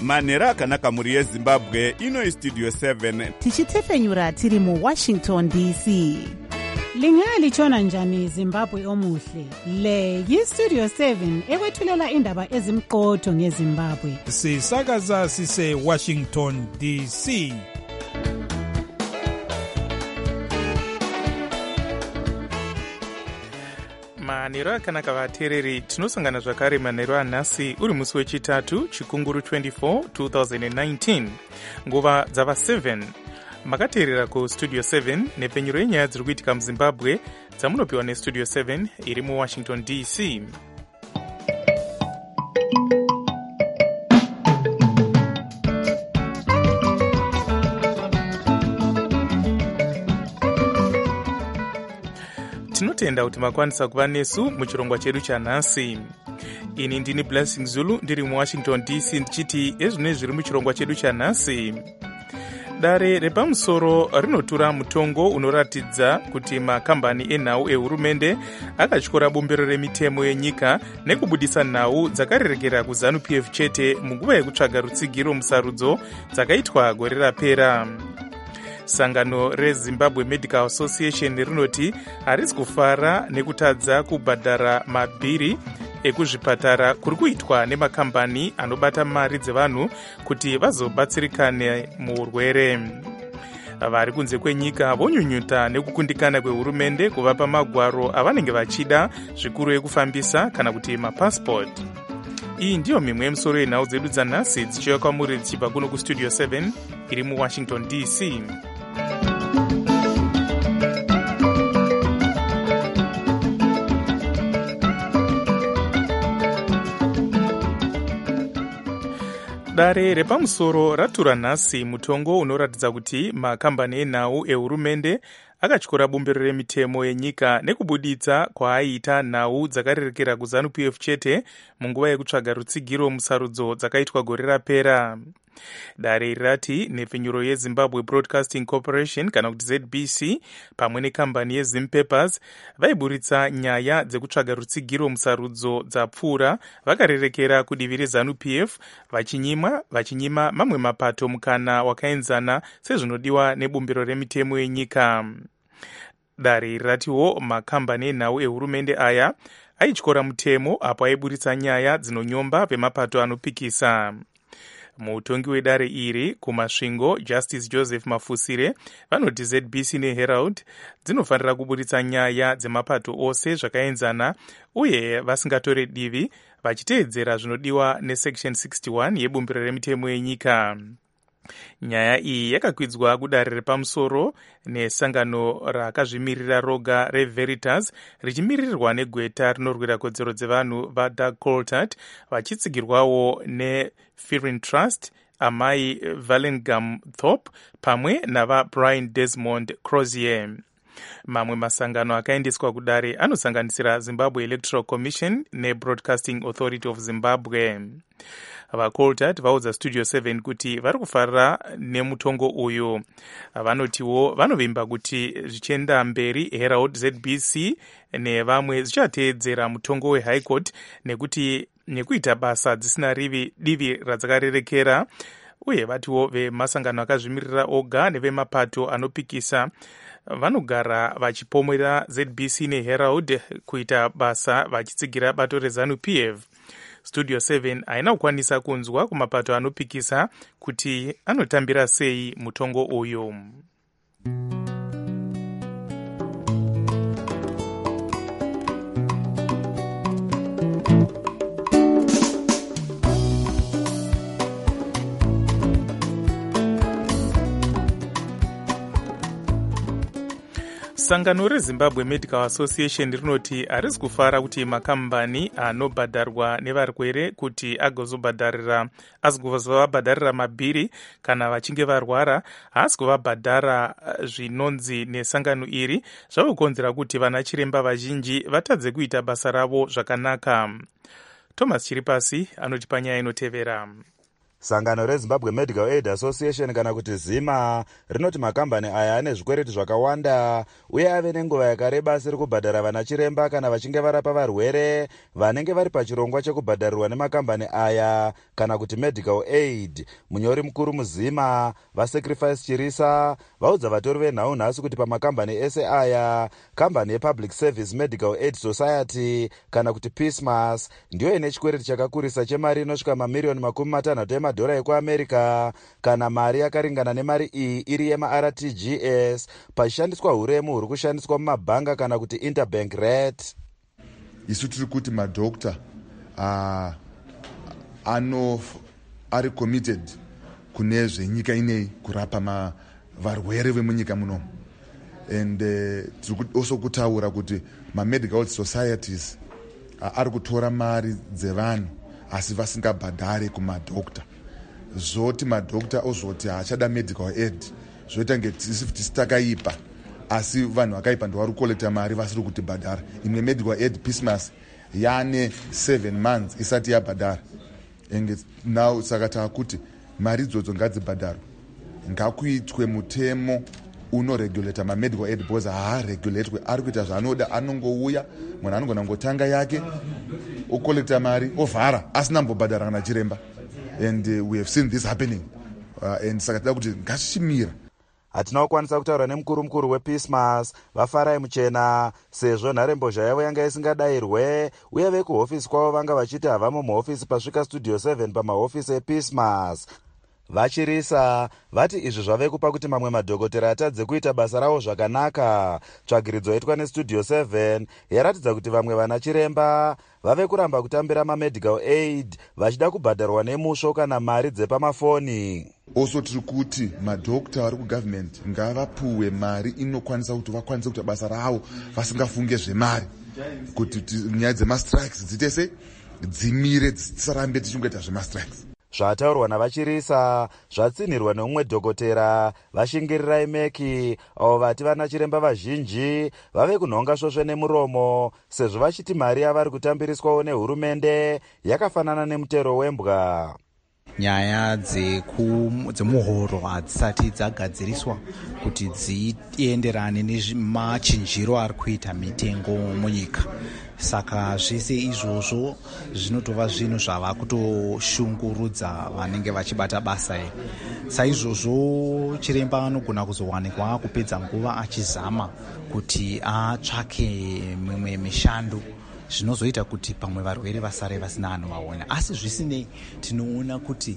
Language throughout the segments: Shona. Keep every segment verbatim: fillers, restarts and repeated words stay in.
manhero akanaka mhuri yezimbabwe. Ino istudio seven tichitefenyura tiri mu Washington D C. Lingalitshona njani Zimbabwe omuhle? Le yistudio seven ekwethulela indaba ezimqotho ngeZimbabwe. Sisakaza sise Washington D C. Manhero akanaka vateereri, tinosangana zvakare manhero anhasi uri musi wechitatu chikunguru twenty-four two thousand nineteen, nguva dzava seven. Makateerera kustudio seven nepfenyuro yenyaya dziri kuitika muZimbabwe dzamunopiwa nestudio seven iri muWashington D C. Tinotenda kuti makwanisa kuva nesu muchirongwa chedu chanhasi. Ini ndini Blessing Zulu ndiri muWashington D C ndichiti ezvino zviri muchirongwa chedu chanhasi. Dare repamusoro rinotura mutongo unoratidza kuti makambani enhau ehurumende akatyora bumbiro remitemo yenyika nekubudisa nhau dzakarerekera kuZANU P F chete munguva yekutsvaga rutsigiro musarudzo dzakaitwa gore rapera. Sangano reZimbabwe Medical Association rinoti harisi kufara nekutadza kubhadhara mabhiri ekuzvipatara kuri kuitwa nemakambani anobata mari dzevanhu kuti vazobatsirikane muurwere. Vari kunze kwenyika vonyunyuta nekukundikana kwehurumende kuvapa magwaro avanenge vachida zvikuru ekufambisa kana kuti mapassport. Iyi ndiyo mimwe yemisoro yenhau dzedu dzanhasi dzichiuya kwamuri dzichibva kuno kustudio seven iri muWashington D C. Dare repamusoro ratura nhasi mutongo unoratidza kuti makambani enhau ehurumende akatyora bumbiro remitemo yenyika nekubuditsa kwaaiita nhau dzakarerekera kuZANU P F chete munguva yekutsvaga rutsigiro musarudzo dzakaitwa gore rapera. Dare rirati nepfenyuro yeZimbabwe Broadcasting Corporation kana kuti Z B C pamwe nekambani yeZim Papers vaiburitsa nyaya dzekutsvaga rutsigiro musarudzo dzapfuura vakarerekera kudivi reZANU P F vachinyima vachinyima mamwe mapato mukana wakaenzana sezvinodiwa nebumbiro remitemo yenyika. Dare riratiwo makambani enhau ehurumende aya aityora mutemo apo aiburitsa nyaya dzinonyomba vemapato anopikisa. Mutongi wedare iri kumasvingo Justice Joseph Mafusire vanoti Z B C neHerald dzinofanira kuburitsa nyaya dzemapato ose zvakaenzana uye vasingatore divi vachiteedzera zvinodiwa nesection sixty-one yebumbiro remitemo yenyika. Nyaya iyi yakakwidzwa kudare repamusoro nesangano rakazvimirira roga reVeritas richimirirwa negweta rinorwira kodzero dzevanhu vaDoug Coltart vachitsigirwawo neFirin Trust, amai Vallandigham Thorpe pamwe navaBrian Desmond Crozier. Mamwe masangano akaendeswa kudare anosanganisira Zimbabwe Electoral Commission neBroadcasting Authority of Zimbabwe. VaColtart vaudza Studio seven kuti vari kufarira nemutongo uyu. Vanotiwo vanovimba kuti zvichienda mberi Herald, Z B C nevamwe zvichateedzera mutongo weHigh Court nekuti nekuita basa dzisina rivi divi radzakarerekera. Uye vatiwo vemasangano akazvimirira oga nevemapato anopikisa vanogara vachipomera Z B C neHerald kuita basa vachitsigira bato reZANU P F. Studio seven haina kukwanisa kunzwa kumapato anopikisa kuti anotambira sei mutongo uyu. Sangano reZimbabwe Medical Association rinoti harisi kufara kuti makambani anobhadharwa nevarwere kuti agozobhadharira azgovabhadharira mabhiri kana vachinge varwara haasi kuvabhadhara zvinonzi nesangano iri zvavokonzera kuti vana chiremba vazhinji vatadze kuita basa ravo zvakanaka. Thomas Chiripasi anoti panyaya inotevera. Sangano reZimbabwe Medical Aid Association kana kuti ZIMA rinoti makambani aya ane zvikwereti zvakawanda uye ave nenguva yakareba asiri kubhadhara vana chiremba kana vachinge varapa varwere vanenge vari pachirongwa chekubhadharirwa nemakambani aya kana kuti medical aid. Munyori mukuru muZIMA vaSacrifice Chirisa vaudza vatori venhau nhasi kuti pamakambani ese aya kambani yePublic Service Medical Aid Society kana kuti Peacemas ndiyo ine chikwereti chakakurisa chemari inosvika mamiriyoni makumi matanhatu emadhora ekuAmerica kana mari yakaringana nemari iyi iri yema-R T G S pachishandiswa huremu huri kushandiswa mumabhanga kana kuti interbank rate. Isu tiri kuti madokta uh, ano ari committed kune zvenyika inei kurapa ma varwere vemunyika munomu. And uh, tiri also kutaura kuti ma-medical health societies uh, ari kutora mari dzevanhu asi vasingabhadhare kumadokta. Zoti madokta ozoti haachada medical aid zvoita ngeti takaipa asi vanhu vakaipa ndovari kukolekta mari vasiri kuti bhadhara. Imwe medical aid Peacemas yane seven months isati yabhadhara. And now saka takuti mari idzodzo ngadzibhadharwe. Ngakuitwe mutemo unoregulata ma-medical aid because haaregulatwe. Ari kuita zvaanoda, anongouya munhu anogona ngotanga yake okolekta mari ovhara asina mbobhadhara kana chiremba. And uh, we have seen this happening. Uh, and saka tida kuti ngashimira. Hatina kukwanisa kutaura nemukuru mukuru wePeacemas vaFarai Muchena sezvo nharembozha yavo yanga isingadayirwe uye vekuhofisi kwavo vanga vachiti havamo muhofisi pasvika studio seven pamahofisi ePeacemas. Vachirisa vati izvi zvave kupa kuti mamwe madhokotera atadze kuita basa ravo zvakanaka. Tsvagiridzo yaitwa nestudio seven yaratidza kuti vamwe vana chiremba vave kuramba kutambira ma-medical aid vachida kubhadharwa nemusho kana mari dzepamafoni. Also tiri kuti madokta vari kugovernment ngavapuwe mari inokwanisa kuti vakwanise kuita basa ravo vasingafunge zvemari kuti nyaya dzemastrikes dziite sei dzimire dzisarambe tichingoita zvemastrikes. Zvataurwa navachirisa zvatsinhirwa neumwe dhokotera vashingirirai meki avo vati vana chiremba vazhinji vave kunhonga svosve nemuromo sezvo vachiti mari yavari kutambiriswawo nehurumende yakafanana nemutero wembwa. Nyaya dzemuhoro hadzisati dzagadziriswa kuti dzienderane nemachinjiro ari kuita mitengo munyika. Saka zvese izvozvo zvinotova zvinhu zvava kutoshungurudza vanenge vachibata basa iri. Saizvozvo chiremba anogona kuzowanikwa kupedza nguva achizama kuti atsvake mimwe mishando zvinozoita kuti pamwe varwere vasare vasina anovaona. Asi zvisinei tinoona kuti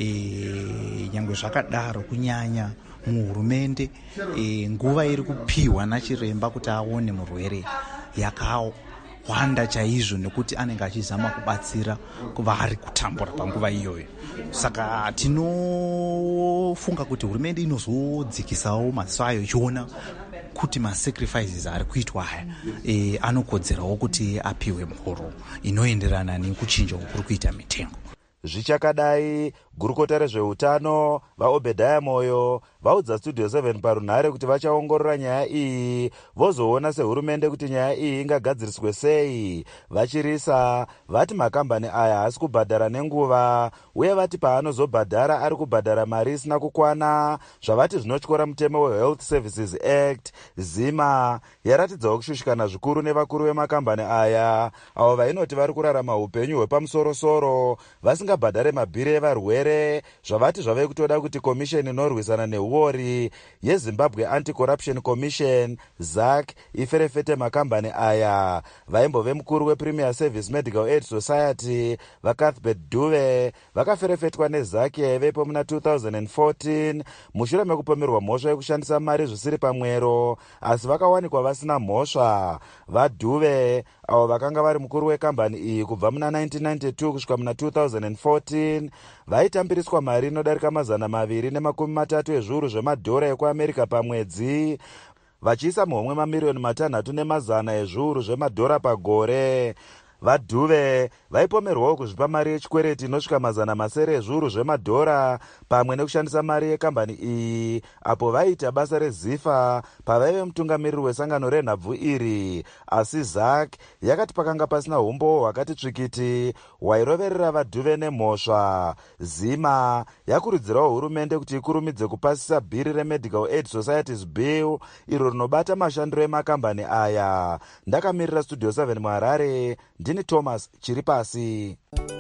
e, nyangwe zvakadaro kunyanya muhurumende e, nguva iri kupiwa nachiremba kuti aone murwere yakawo wanda chaizvo nekuti anenge achizama kubatsira kuvari kutambura panguva iyoyo. Saka tinofunga kuti hurumende inozodzikisawo maziso ayo ichiona kuti ma-sacrifices ari kuitwa aya e, anokodzerawo kuti apiwe muhoro inoenderana nekuchinja kuri kuita mitengo. Zvichakadai gurukota rezveutano vaObedhaya Moyo vaudza studio seven parunhare kuti vachaongorora nyaya iyi vozoona sehurumende kuti nyaya iyi ingagadziriswe sei. Vachirisa vati makambani aya haasi kubhadhara nenguva uye vati paanozobhadhara ari kubhadhara mari isina kukwana zvavati zvinotyora mutemo weHealth Services Act. ZIMA yaratidzawo kushushikana zvikuru nevakuru vemakambani aya avo vainoti vari kurarama upenyu hwepamusorosoro vasingabhadhare mabhiri evarwere zvavati zvave kutoda kuti komisheni inorwisana neuori yeZimbabwe Anti-Corruption Commission Z A C iferefete makambani aya. Vaimbove mukuru wePremier Service Medical Aid Society vaCuthbert Dube vakaferefetwa neZ A C yaivepo muna two thousand fourteen mushure mekupomerwa mhosva yekushandisa mari zvisiri pamwero asi vakawanikwa vasina mhosva. VaDube avo vakanga vari mukuru wekambani iyi kubva muna nineteen ninety-two kusvika muna two thousand fourteen vaitambiriswa mari inodarika mazana maviri nemakumi matatu ezviuru zvemadhora ekuAmerica pamwedzi vachiisa muhomwe mamiriyoni matanhatu nemazana ezviuru zvemadhora pagore. vadhuve vaipomerwawo kuzvipa mari yechikwereti inosvika mazana masere ezviuru zvemadhora pamwe nekushandisa mari yekambani iyi apo vaiita basa rezifa pavaive mutungamiriri wesangano renhabvu iri. asi zac yakati pakanga pasina umbo hwakati tsvikiti hwairoverera vadhuve nemhosva. zima yakurudzirawo hurumende kuti ikurumidze kupasisa bhiri remedical aid societies bill iro rinobata mashandiro emakambani aya. ndakamirira studio seven muharare ndini thomas chiri pasi.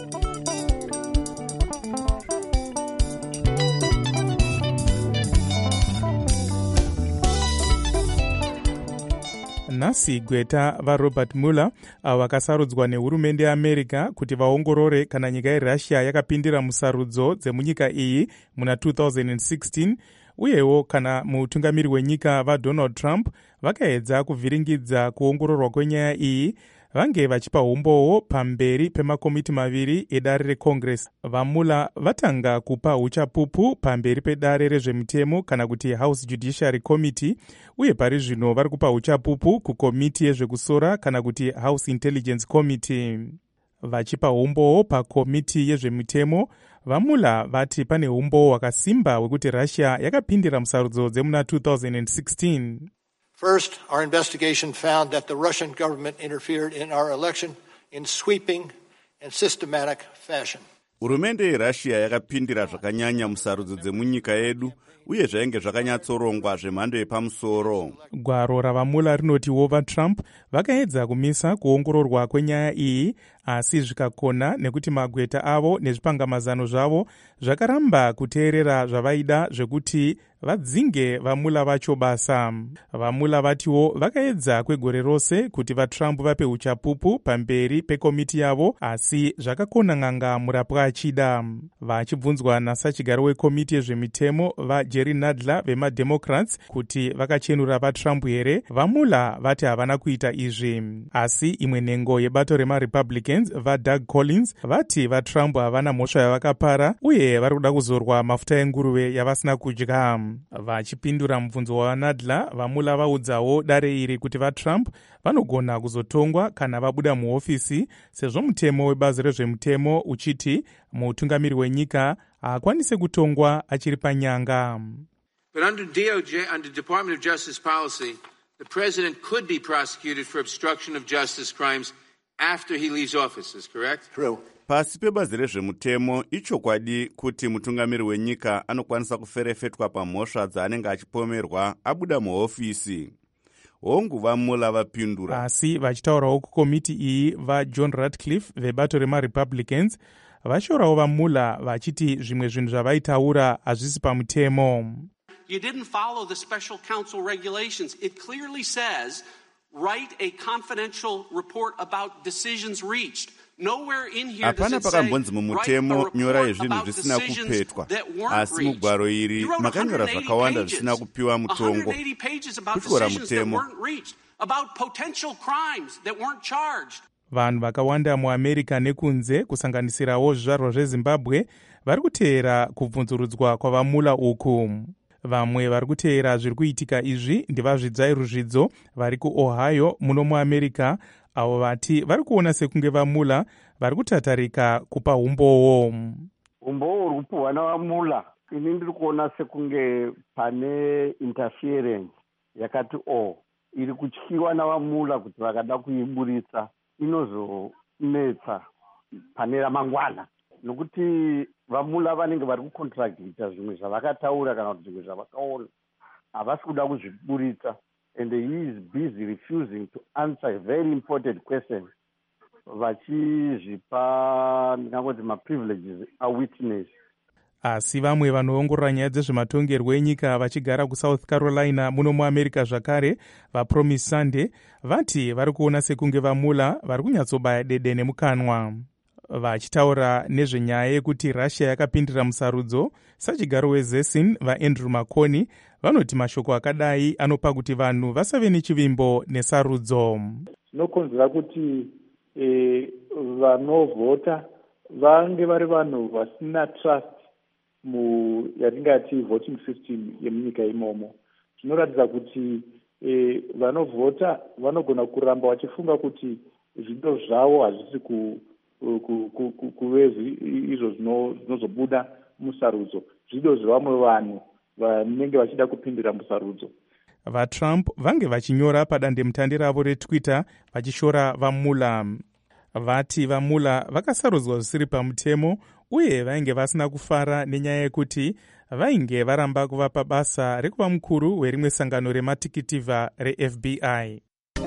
nhasi gweta varobert mueller avo vakasarudzwa nehurumende yeamerica kuti vaongorore kana nyika yerussia yakapindira musarudzo dzemunyika iyi muna two thousand sixteen uyewo kana mutungamiri wenyika vadonald trump vakaedza kuvhiringidza kuongororwa kwenyaya iyi vange vachipa umbowo pamberi pemakomiti maviri edare recongress. vamula vatanga kupa uchapupu pamberi pedare rezvemitemo kana kuti house judiciary committee uye pari zvino vari kupa uchapupu kukomiti yezvekusora kana kuti house intelligence committee. vachipa umbowo pakomiti yezvemitemo, vamula vati pane umbowo hwakasimba hwekuti russia yakapindira musarudzo dzemuna two thousand sixteen. First, our investigation found that the Russian government interfered in our election in sweeping and systematic fashion. Hurumende yeRussia yakapindira zvakanyanya musarudzo dzemunyika yedu uye zvainge zvakanyatsorongwa zvemhando yepamusoro. Gwaro ravamula rinotiwo vaTrump vakaedza kumisa kuongororwa kwenyaya iyi asi zvikakona nekuti magweta avo nezvipangamazano zvavo zvakaramba kuteerera zvavaida zvekuti vadzinge vamula vacho basa. Vamula vatiwo vakaedza kwegore rose kuti vaTrump vape uchapupu pamberi pekomiti yavo asi zvakakona ng'anga murapwa achida. Vachibvunzwa nasachigaro wekomiti yezvemitemo vaJerry Nadler vemademocrats kuti vakachenura vaTrump here, vamula vati havana kuita izvi. Asi imwe nhengo yebato remaRepublicans vaDoug Collins vati vaTrump havana mhosva yavakapara uye vari kuda kuzorwa mafuta enguruve yavasina kudya. Vachipindura mubvunzo waNadler, vamula vaudzawo dare iri kuti vaTrump vanogona kuzotongwa kana vabuda muhofisi sezvo mutemo webazi rezvemutemo uchiti mutungamiri wenyika haakwanise kutongwa achiri panyanga. But under D O J, under Department of Justice policy, the president could be prosecuted for obstruction of justice crimes after he leaves office, is correct? True. Pasi pebazi rezvemutemo ichokwadi kuti mutungamiri wenyika anokwanisa kuferefetwa pamhosva dzaanenge achipomerwa abuda muhofisi. Hongu vamula vapindura. Asi vachitaurawo kukomiti iyi vaJohn Ratcliffe vebato remaRepublicans vashorawo vamula vachiti zvimwe zvinhu zvavaitaura hazvisi pamutemo. You didn't follow the special counsel regulations. It clearly says write a confidential report about decisions reached. Hapana pakambonzi mumutemo nyora yezvinhu zvisina kupetwa, asi mugwaro iri makanyora zvakawanda zvisina kupiwa mutongo. Kutyora mutemo. Vanhu vakawanda muAmerica nekunze kusanganisirawo zvizvarwa zveZimbabwe vari kuteera kubvunzurudzwa kwavamula uku. Vamwe vari kuteera zviri kuitika izvi ndivazvidzai ruzvidzo vari kuOhio muno muAmerica, avo vati vari kuona sekunge vamula vari kutatarika kupa umbowo. Umbowo uri kupuhwa navamula ini ndiri kuona sekunge pane interference yakati o iri kutyiwa navamula kuti vakada kuiburitsa inozonetsa pane ramangwana, nokuti vamula vanenge vari kucontracta zvimwe zvavakataura kana kuti zvimwe zvavakaona havasi kuda kuzviburitsa. And he is busy refusing to answer a very important question. Vachizvipa ndingangoti ma-privileges a-witness. Asi vamwe vanoongorora nyaya dzezvematongerwo enyika vachigara kuSouth Carolina muno muAmerica zvakare, vaPromise Sunday vati vari kuona sekunge vamula vari kunyatsobaya dede nemukanwa. Vachitaura nezvenyaya yekuti Russia yakapindira musarudzo, sachigaro weZesin vaAndrew Makoni vanoti mashoko akadai anopa kuti vanhu vasave nechivimbo nesarudzo. Zvinokonzera kuti e, vanovhota vange vari vanhu vasina trust mu yatingati voting system yemunyika imomo. Zvinoratidza kuti e, vanovhota vanogona kuramba vachifunga kuti zvido zvavo hazvisi kuve izvo zvinozobuda musarudzo, zvido zvevamwe vanhu vanenge vachida kupindira musarudzo. VaTrump vange vachinyora padandemutande ravo retwitter vachishora vaMueller. Vati vaMueller vakasarudzwa zvisiri pamutemo uye vainge vasina kufara nenyaya yekuti vainge varamba kuvapa basa rekuva mukuru werimwe sangano rematikitivha reF B I.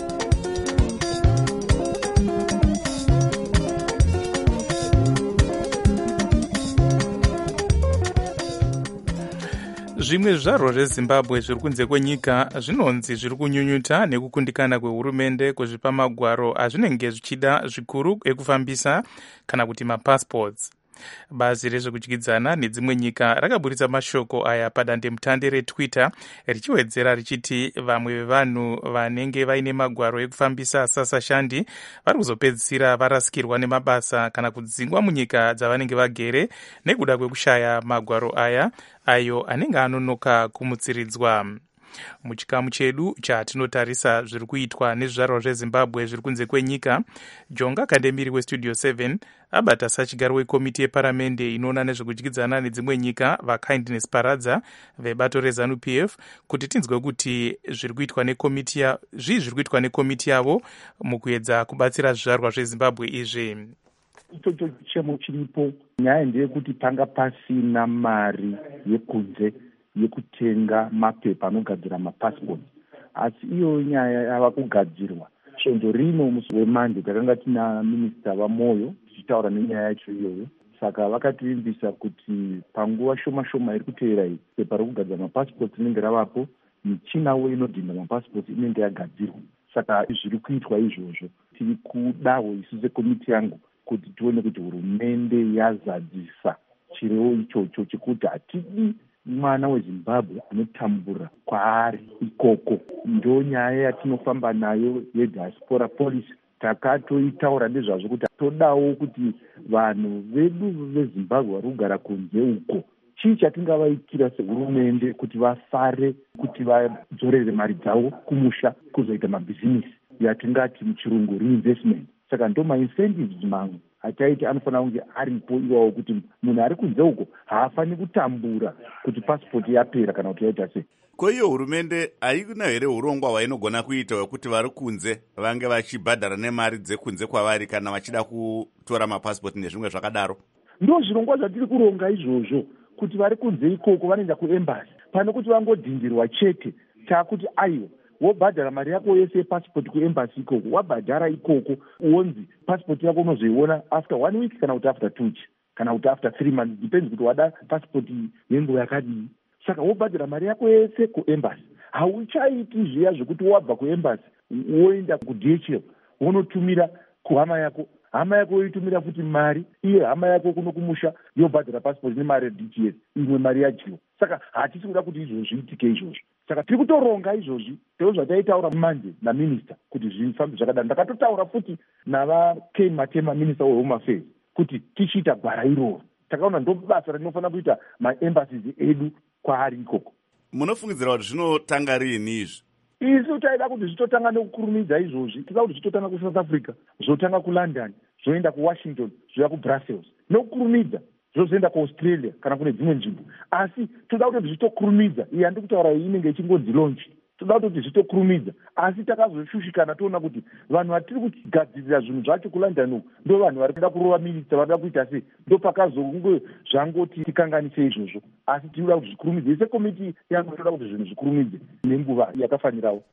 Zvimwe zvaro zveZimbabwe zviri kunze kwenyika zvinonzi zviri kunyunyuta nekukundikana kwehurumende kuzvipa magwaro azvinenge zvichida zvikuru ekufambisa kana kuti mapassports. Bazi rezvekudyidzana nedzimwe nyika rakaburitsa mashoko aya padandemutande retwitter richiwedzera richiti vamwe vevanhu vanenge vaine magwaro ekufambisa asasashandi vari kuzopedzisira varasikirwa nemabasa kana kudzingwa munyika dzavanenge vagere nekuda kwekushaya magwaro aya ayo anenge anonoka kumutsiridzwa. Muchikamu chedu chatinotarisa zviri kuitwa nezvizvarwa zveZimbabwe zviri kunze kwenyika, Jonga Kandemiri westudio seven abata sachigaro wekomiti yeparamende inoona nezvekudyidzana nedzimwe nyika vaKindness Paradza vebato reZANU P F kuti tinzwe kuti zviri kuitwa nekomiti ya zvii zviri kuitwa nekomiti yavo mukuedza kubatsira zvizvarwa zveZimbabwe izvi. Ichocho chemo chiripo, nyaya ndeyekuti panga pasina mari yekunze yekutenga mapepa anogadzira mapasipoti, asi iyo nyaya yava kugadzirwa. Svondo rino musi weMande takanga tina minista vaMoyo tichitaura nenyaya yacho iyoyo, saka vakativimbisa kuti panguva shoma shoma iri kuteera iyi pepa rokugadzira mapasipoti rinenge ravapo, michinawo inodhinda mapasipoti inenge yagadzirwa. Saka zviri kuitwa izvozvo, tiri kudawo isu sekomiti yangu kuti tione kuti hurumende yazadzisa chirevo ichocho chekuti hatidi mwana weZimbabwe anotambura kwaari ikoko. Ndo nyaya yatinofamba nayo yediaspora policy. Takatoitaura nezvazvo kuti todawo kuti vanhu vedu veZimbabwe vari kugara kunze uko, chii chatingavaitira sehurumende kuti vafare, kuti vadzorere mari dzavo kumusha kuzoita mabhizinisi yatingati muchirungu reinvestment. Saka ndo maincentives mamwe ataiti anofanira kunge aripo iwawo kuti munhu ari kunze uko haafani kutambura kuti pasipoti yapera kana kuti yaita sei. Ko iyo hurumende haina here urongwa hwainogona kuita wekuti vari kunze vange vachibhadhara nemari dzekunze kwavari kana vachida kutora mapasipoti nezvimwe zvakadaro? Ndo zvirongwa zvatiri kuronga izvozvo, kuti vari kunze ikoko vanoenda kuembasi pane kuti vangodhindirwa chete takuti aiwa wobhadhara mari yako yese yepasipoti kuembasi ikoko, wabhadhara ikoko uonzi pasipoti yako unozoiona after one week kana kuti after two weeks kana kuti after three months, depends kuti wada pasipoti yenguva yakadii. Saka wobhadhara mari yako yese kuembasi, hauchaiti zviya zvekuti wabva kuembasi woenda kuD H L wonotumira kuhama yako, hama yako yoitumira futi mari, iye hama yako kuno kumusha yobhadhara pasipoti nemari yeD T S, imwe mari yajiwa. Saka hatisi kuda kuti izvozvo zviitike izvozvo. Saka tiri kutoronga izvozvi, ndizvo zvataitaura mumanje naminista kuti zvifambe zvakadaro. Ndakatotaura futi navaKay Matema, minista wehome affairs, kuti tichiita gwara iroro. Takaona ndo basa rinofanira kuita maembassies edu kwaari ikoko. Munofungidzira kuti zvinotanga rini izvi? Isu taida kuti zvitotanga nekukurumidza izvozvi, tida kuti zvitotanga kuSouth Africa, zvotanga kuLondon, zvoenda kuWashington, zvoya kuBrussels, nokukurumidza zvozoenda kuAustralia kana kune dzimwe nzvimbo. Asi toda kuti zvitokurumidza, iyi handi kutaura iyi inenge ichingodzi launch, toda kuti zvitokurumidza. Asi takazoshushikana toona kuti vanhu vatiri kugadzirira zvinhu zvacho kuLondon uku ndo vanhu vari kuda kurova minista, vari kuda kuita sei, ndo pakazonge zvangoti tikanganise izvozvo. Asi tinoda kuti zvikurumidze, sekomiti yangu toda kuti zvinhu zvikurumidze nenguva yakafanirawo.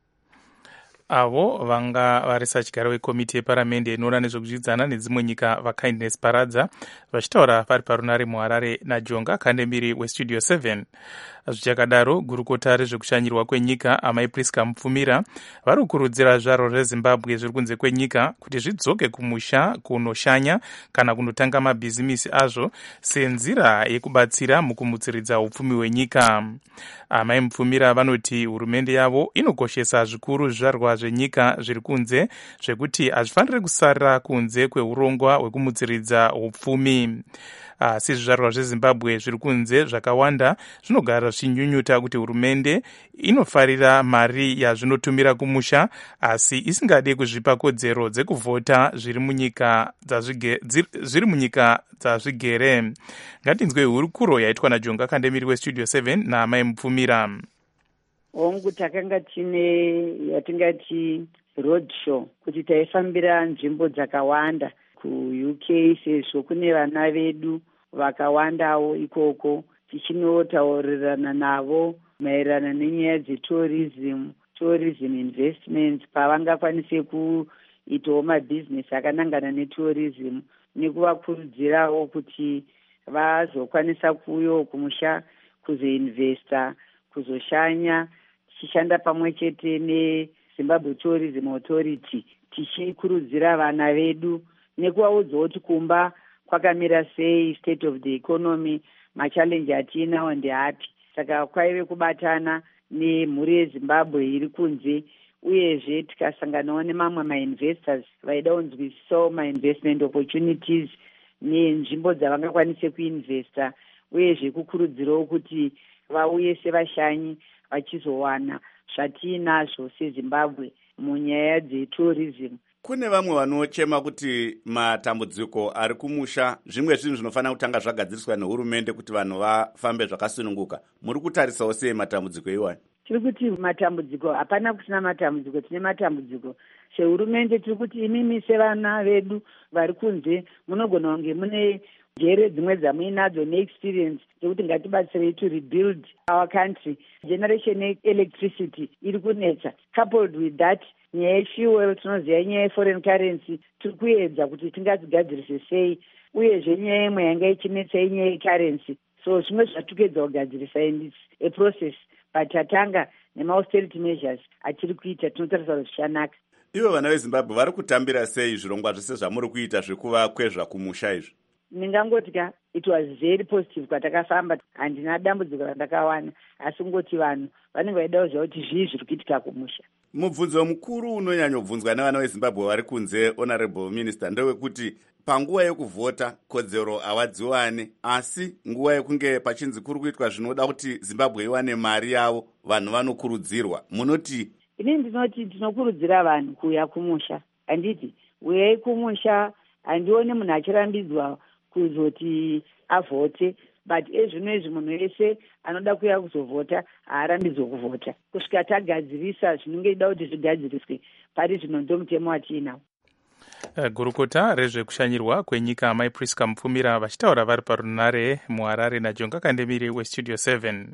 Avo vanga vari sachigaro wekomiti yeparamende inoona nezvekudyidzana nedzimwe nyika vaKindness Paradza vachitaura vari parunare muHarare naJonga Kandemiri westudio seven. Zvichakadaro, gurukota rezvekushanyirwa kwenyika Amai Priska Mupfumira vari kukurudzira zvaro zveZimbabwe zviri kunze kwenyika kuti zvidzoke kumusha kunoshanya kana kunotanga mabhizimisi azvo senzira yekubatsira mukumutsiridza upfumi hwenyika. Amai Mupfumira vanoti hurumende yavo inokoshesa zvikuru zvizvarwa zvenyika zviri kunze zvekuti hazvifaniri kusarira kunze kweurongwa hwekumutsiridza upfumi. asi zvizvarwa zvezimbabwe zviri kunze zvakawanda zvinogara zvichinyunyuta kuti hurumende inofarira mari yazvinotumira kumusha asi isingade kuzvipa kodzero dzekuvhota zviri munyika zviri munyika dzazvigere. Ngatinzwe hurukuro yaitwa naJonga Kandemiri westudio seven naamai Mupfumira. Hongu takanga tine yatingati road show kuti taifambira nzvimbo dzakawanda kuU K sezvo kune vana vedu vakawandawo ikoko tichinotauririrana navo maererano nenyaya dzetourism tourism investments pavangakwanise kuitawo mabhizinesi akanangana netourism nekuvakurudzirawo kuti vazokwanisa kuuyawo kumusha kuzoinvesta kuzoshanya tichishanda pamwe chete neZimbabwe Tourism Authority tichikurudzira vana vedu nekuvaudzawo kuti kumba kwakamira sei, state of the economy, machallenji atinawo ndeapi. Saka kwaive kubatana nemhuri yeZimbabwe iri kunze uyezve tikasanganawo nemamwe mainvestors vaida kunzwisisawo mainvestment opportunities nenzvimbo dzavangakwanise kuinvesta uyezve kukurudzirawo kuti vauye sevashanyi vachizowana zvatiinazvo seZimbabwe munyaya dzetourism. Kune vamwe vanochema kuti matambudziko ari kumusha zvimwe zvinhu zvinofanira kutanga zvagadziriswa nehurumende kuti vanhu vafambe zvakasununguka. Muri kutarisawo sei matambudziko iwani? Tiri kuti matambudziko hapana kusina matambudziko, tine matambudziko. Sehurumende tiri kuti imimi sevana vedu vari kunze munogona kunge mune njere dzimwe dzamuinadzo neexperience dzekuti ngatibatsirei to rebuild our country. Generation electricity iri kunetsa. Coupled with that, nyaya yefuel tinoziva nyaya yeforeign currency tiri kuedza kuti tingadzigadzirise sei uyezve nyaya imwe yanga ichinetsa inyaya yecurrency. So zvimwe zvatikuedza kugadzirisa and it's a process but tatanga nema-austerity measures atiri kuita tinotarisa kuti zvichanaka. Ivo vana veZimbabwe vari kutambira sei zvirongwa zvese zvamuri kuita zvekuvakwezva kumusha izvi? Ndingangoti ka it was very positive kwatakafamba, handina dambudziko randakawana asi ngoti vanhu vanenge vaida kuziva kuti zvii zviri kuitika kumusha. Mubvunzo mukuru unonyanyobvunzwa nevana veZimbabwe vari kunze, honorable minister, ndewekuti panguva yekuvhota kodzero havadziwane asi nguva yekunge pachinzi kuri kuitwa zvinoda kuti Zimbabwe iwane mari yavo vanhu vanokurudzirwa. Munoti? Ini ndinoti tinokurudzira vanhu kuuya kumusha. Handiti uyai kumusha, handione munhu achirambidzwa kuzoti avhote, but ezvino izvi munhu wese anoda kuuya kuzovhota haarambidzwa kuvhota kusvika tagadzirisa zvinenge ida kuti zvigadziriswe pari zvino ndomutemo watiinawo. Gurukota rezvekushanyirwa kwenyika Mai Priska Mupfumira vachitaura vari parunare muHarare naJonga Kandemiri westudio seven.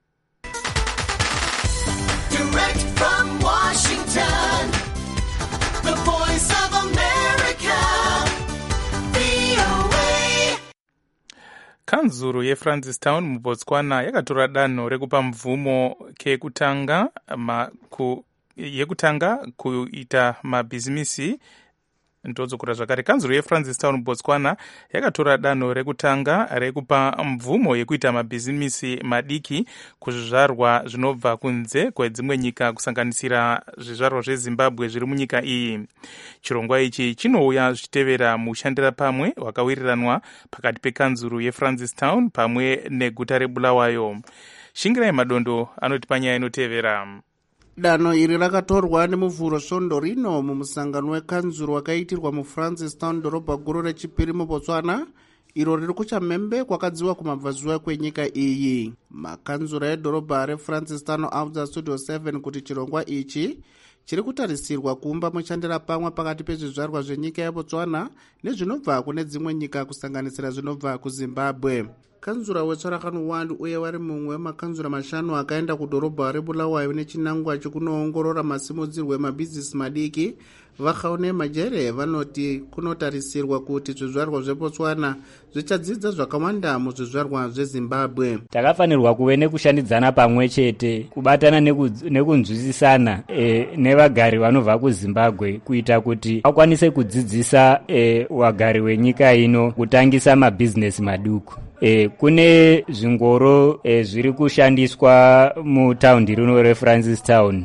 Direct from Washington, the voice of America, V O A. Kanzuru yeFrancistown muBotswana yakatora danho rekupa mvumo kekutanga ma, ku, yekutanga kuita mabhizimisi ndodzokura zvakare. Kanzuru yeFrancistown Botswana yakatora danho rekutanga rekupa mvumo yekuita mabhizimisi madiki kuzvizvarwa zvinobva kunze kwedzimwe nyika kusanganisira zvizvarwa zveZimbabwe zviri munyika iyi. Chirongwa ichi chinouya zvichitevera mushandira pamwe wakawiriranwa pakati pekanzuru yeFrancistown pamwe neguta reBulawayo. Shingirai Madondo anoti panyaya inotevera. Danho iri rakatorwa nemuvhuro svondo rino mumusangano wekanzuru wakaitirwa muFrancistown, dhorobha guru rechipiri muBotswana, iro riri kuchamhembe kwakadziwa kumabvazuva kwenyika iyi. Makanzura edhorobha reFrancistown audza studio seven kuti chirongwa ichi chiri kutarisirwa kumba mushandira pamwe pakati pezvizvarwa zvenyika yeBotswana nezvinobva kune dzimwe nyika kusanganisira zvinobva kuZimbabwe. Kanzura weTsvarakano Ward uye vari mumwe wemakanzura mashanu akaenda kudhorobha reBulawayo nechinangwa chekunoongorora masimudzirwo emabhizinesi madiki, Vakhaone Majere vanoti kunotarisirwa kuti zvizvarwa zveBotswana zvichadzidza zvakawanda muzvizvarwa zveZimbabwe. Takafanirwa kuve nekushandidzana pamwe chete, kubatana nekunzwisisana e, nevagari vanobva kuZimbabwe kuita kuti vakwanise kudzidzisa e, wagari wenyika ino kutangisa mabhizinesi maduku. E, kune zvingoro e, zviri kushandiswa mutaundi rino reFrancistown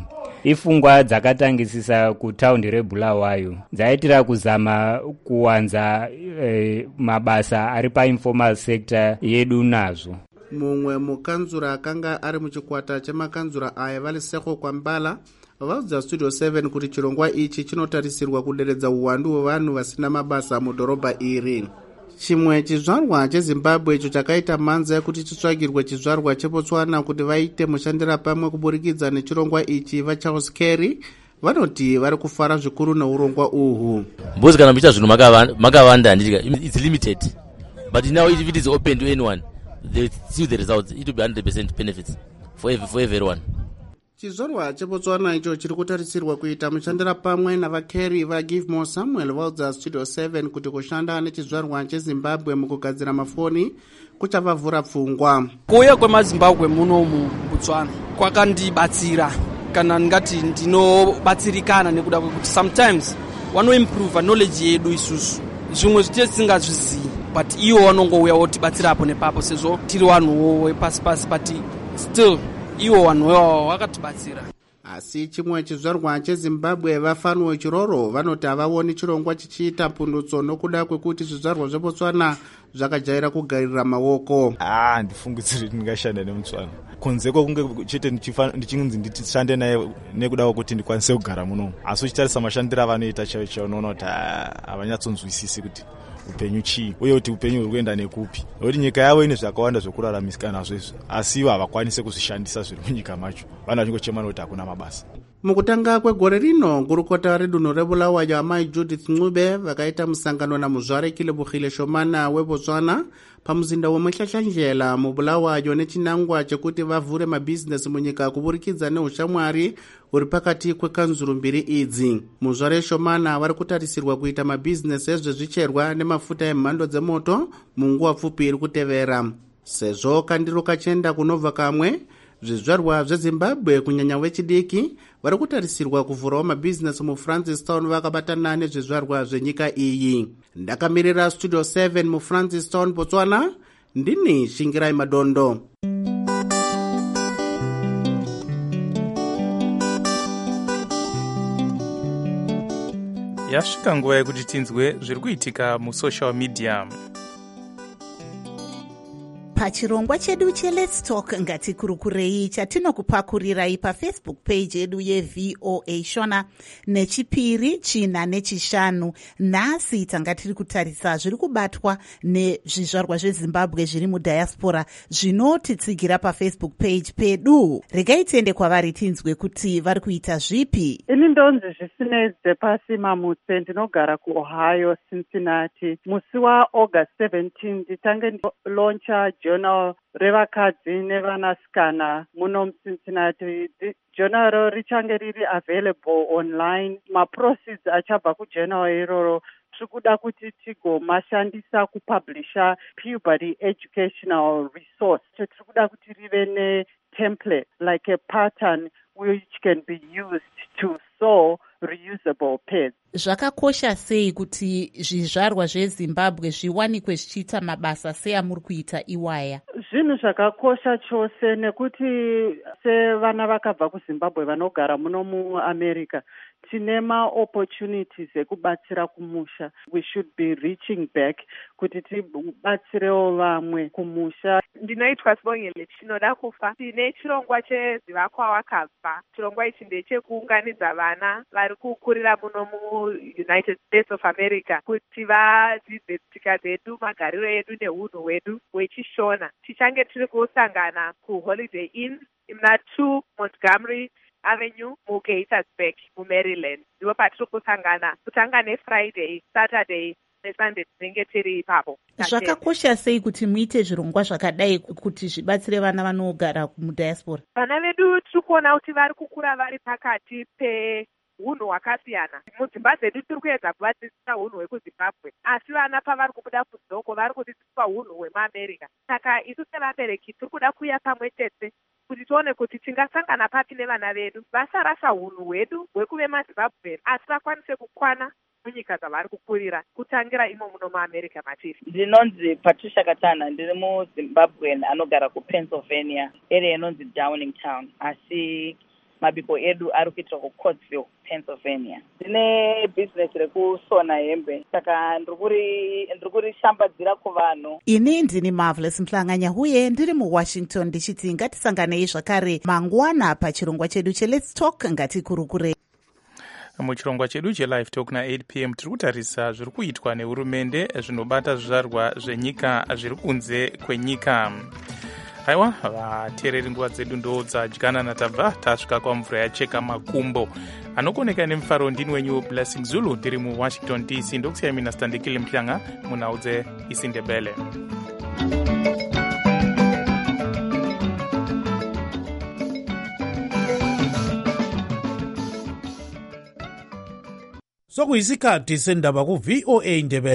ifungwa dzakatangisisa kutaundi rebulawayo dzaitira kuzama kuwanza e, mabasa ari painformal sector yedu nazvo. mumwe mukanzura akanga ari muchikwata chemakanzura aya vali Seko Kwambala vaudza Studio seven kuti chirongwa ichi chinotarisirwa kuderedza uwandu hwevanhu vasina mabasa mudhorobha iri. Chimwe chizvarwa cheZimbabwe icho chakaita manza yekuti chitsvagirwe chizvarwa cheBotswana kuti vaite mushandira pamwe kuburikidza nechirongwa ichi vaCharles Kerry vanoti vari kufara zvikuru neurongwa uhu. Mbozi kana muchita zvinhu makavanda handitika, it's limited, but now if it is open to anyone, they see the results, it will be one hundred percent benefits for, every, for everyone. Chizvarwa cheBotswana icho chiri kutarisirwa kuita mushandira pamwe navaKerry vaGive More Samuel vaudza Studio seven kuti kushanda nechizvarwa cheZimbabwe mukugadzira mafoni kuchavavhura pfungwa. Kuuya kwemaZimbabwe muno muBotswana kwakandibatsira kana ndingati ndinobatsirikana nekuda kwekuti sometimes wanoimprove knowledge yedu isusu zvimwe zvite tisingazvizivi, but iwo vanongouya wotibatsira apo nepapo sezvo tiri vanhuwo wepasi pasi, but still iwo vanhu wewawo vakatibatsira. Asi chimwe chizvarwa cheZimbabwe vafanwo chiroro vanoti havaoni chirongwa chichiita pundutso nokuda kwekuti zvizvarwa zveBotswana zvakajaira kugarira maoko. Ah, ndifungidziri ndingashanda nemutswana kunze kwokunge chete ndichinzi ndishande naye nekuda kwekuti ndikwanise kugara muno, asi uchitarisa mashandiro avanoita chaivo chaivo unoona kuti havanyatsonzwisisi kuti upenyu chii uye kuti upenyu huri kuenda nekupi, nokuti nyika yavo ine zvakawanda zvekuraramisika nazvo izvo, asi ivo havakwanise kuzvishandisa zviri munyika macho, vanhu vachingochema nokuti hakuna mabasa. Mukutanga kwegore rino gurukota redunhu rebulawayo amai Judith Ncube vakaita musangano namuzvare Kilebogile Shomana weBotswana pamuzinda wemuhlahlanjela mubulawayo nechinangwa chekuti vavhure mabhizinesi munyika kuburikidza neushamwari huri pakati kwekanzuru mbiri idzi. Muzvare Shomana vari kutarisirwa kuita mabhizinesi ezvezvicherwa nemafuta emhando dzemoto munguva pfupi iri kutevera. Sezvo kandiro kachenda kunobva kamwe, zvizvarwa zveZimbabwe kunyanya vechidiki vari kutarisirwa kuvhurawo mabhizinesi muFrancistown vakabatana nezvizvarwa zvenyika iyi. Ndakamirira Studio seven muFrancistown, Botswana, ndini Shingirai Madondo. Yasvika nguva yekuti tinzwe zviri kuitika musocial media. Pachirongwa chedu cheLet's Talk ngatikurukurei chatinokupakurirai paFacebook page yedu yeV O A Shona nechipiri china nechishanu. Nhasi tanga tiri kutarisa zviri kubatwa nezvizvarwa zveZimbabwe zviri mudiaspora zvinotitsigira paFacebook page pedu. Regai tiende kwavari tinzwe kuti vari kuita zvipi. Ini ndonzi zvisinei dzepasi mamutse, ndinogara kuOhio, Cincinnati. Musi waAugust seventeenth nditange ndiloncha journal revakadzi nevanasikana muno muCincinnati. Journal richange riri available online. Maproceeds achabva kujournal iroro tiri kuda kuti tigomashandisa kupublisha puberty educational resource. Tiri kuda kuti rive netemplate like a pattern which can be used to sew reusable pads. Zvakakosha sei kuti zvizvarwa zveZimbabwe zviwanikwe zvichiita mabasa seamuri kuita iwaya? Zvinhu zvakakosha chose nekuti sevana vakabva kuZimbabwe vanogara muno muAmerica tine maopportunities ekubatsira kumusha. We should be reaching back kuti tibatsirewo vamwe kumusha. Ndinoitwa Sibongile chinoda kufa. Tine chirongwa cheZivakwa Wakabva. Chirongwa ichi ndechekuunganidza vana vari kukurira muno muUnited States of America kuti vadzidze tsika dzedu, magariro edu neunhu hwedu hwechishona. Tichange tiri kusangana kuHoliday Inn muna two Montgomery Avenue muGathersburg muMaryland. Ndipo patiri kusangana kutanga neFriday, Saturday neSunday tinenge tiri ipapo. Zvakakosha sei kuti muite zvirongwa zvakadai kuti zvibatsire vana vanogara mudiaspora? Vana vedu tiri kuona kuti vari kukura vari pakati pe hunhu hwakasiyana. Mudzimba dzedu tiri kuedza kuvadzidzisa hunhu hwekuZimbabwe, asi vana pavari kubuda kudzoko vari kudzidziswa hunhu hwemuAmerica. Saka isu sevabereki tiri kuda kuuya pamwe chete kuti tione kuti tingasangana papi nevana vedu vasarasa hunhu hwedu hwekuve maZimbabwe asi vakwanise kukwana munyika dzavari kukurira kutangira imo muno muAmerica matiri. Ndinonzi Patricia Katana, ndiri muZimbabwean anogara kuPennsylvania, area inonzi Downingtown, asi mabiko edu ari kuitira kucourtsville pennsylvania. Ndine bhizinesi rekusona hembe saka ndiri kurishambadzira kuvanhu. Ini ndini Marvelous Mhlanganya uye ndiri muWashington ndichiti ngatisanganei zvakare mangwana pachirongwa chedu cheLet's Talk ngatikurukure. Muchirongwa chedu chelive talk na-eight p m tiri kutarisa zviri kuitwa nehurumende zvinobata zvizvarwa zvenyika zviri kunze kwenyika. Aiwa, vateereri nguva dzedu ndo dzadyanana tabva tasvika kwamvura yacheka makumbo anokoneka nemufaro. Ndini wenyu Blessing Zulu ndiri muWashington D C ndokusiyai mina Standekile Mhlanga munhau dzeIsindebele. Sokuyisikhathi sendaba ku V O A Ndebele.